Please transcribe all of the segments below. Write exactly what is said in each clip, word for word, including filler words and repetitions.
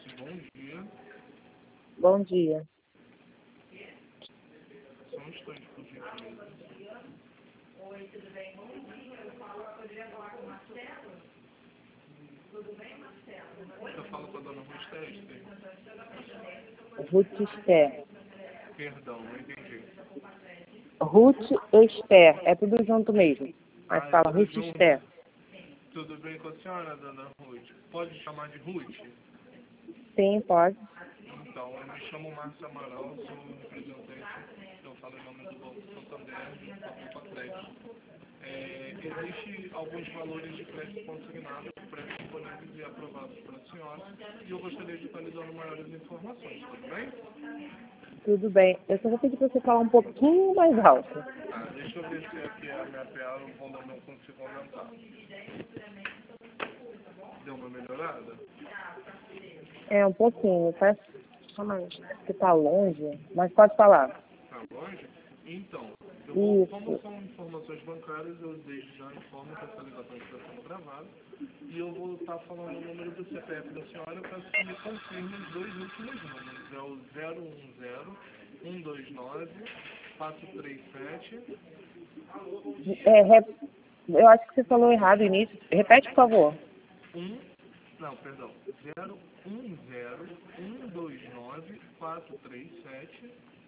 Bom dia. Bom dia. Só um instante, por gentileza. Oi, tudo bem? Bom dia. Eu falo, eu poderia falar com o Marcelo? Tudo bem, Marcelo? Eu falo com a dona Ruth Tester. Ruth Esther. Perdão, não entendi. Ruth Esther. É tudo junto mesmo. Mas Ah, é fala tudo Ruth junto? Esther. Tudo bem com a senhora, dona Ruth? Pode chamar de Ruth? Sim, pode. Então, eu me chamo Márcio Amaral, sou representante, eu falo em nome do Banco Santander, do Banco Crédito. É, existe alguns valores de crédito consignado, pré-disponíveis e aprovados pela senhora, e eu gostaria de estar lhe dando maiores informações, tudo bem? Tudo bem. Eu só vou pedir para você falar um pouquinho mais alto. Ah, deixa eu ver se aqui a minha P A, o volume eu consigo aumentar. Deu uma melhorada? É, um pouquinho, tá? Calma aí. Porque tá longe, mas pode falar. Tá longe? Então, eu vou, como Isso. são informações bancárias, eu desde já informo que essa ligação está sendo gravada. E eu vou estar falando o número do C P F da senhora, eu peço que me confirme os dois últimos números. É o zero um zero, um dois nove, quatro três sete. É, re- eu acho que você falou errado no início. Repete, por favor. um, não, perdão. zero um zero, um dois nove, quatro três sete.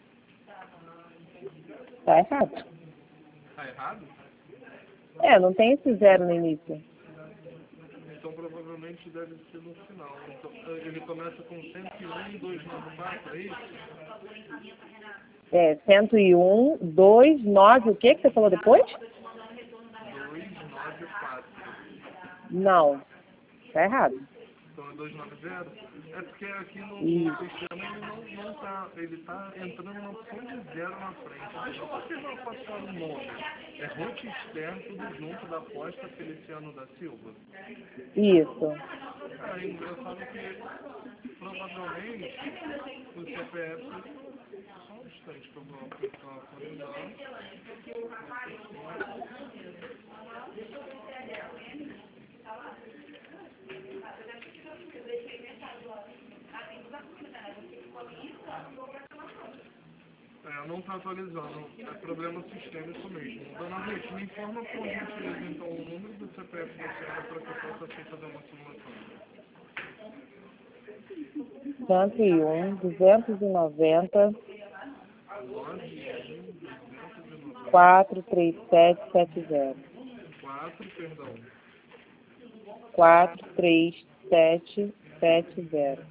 Tá errado. Tá errado? É, não tem esse zero no início. Então provavelmente deve ser no final. Então, ele começa com cento e um, duzentos e noventa e quatro, é isso? É, cento e um, dois, nove, o que que você falou depois? duzentos e noventa e quatro. Não, tá errado. Então é duzentos e noventa? É porque aqui no, Isso. no sistema ele não, não tá, ele tá entrando na opção de zero na frente. Deixa eu confirmar com a senhora o nome. É Ruth Esther, tudo junto, da Costa Feliciano da Silva. Isso. É engraçado que provavelmente o C P F. Só um instante que eu vou apertar atualizar. É, não está atualizando. É problema sistêmico mesmo. Dona Ruth, me informa por gentileza então o número do C P F da senhora para que eu possa aqui fazer uma simulação. cento e um, duzentos e noventa, quatro três sete sete zero. quatro, perdão. quatro três sete sete zero.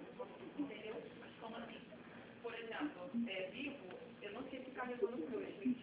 Por exemplo, é vivo, eu não sei se carregou no cruz.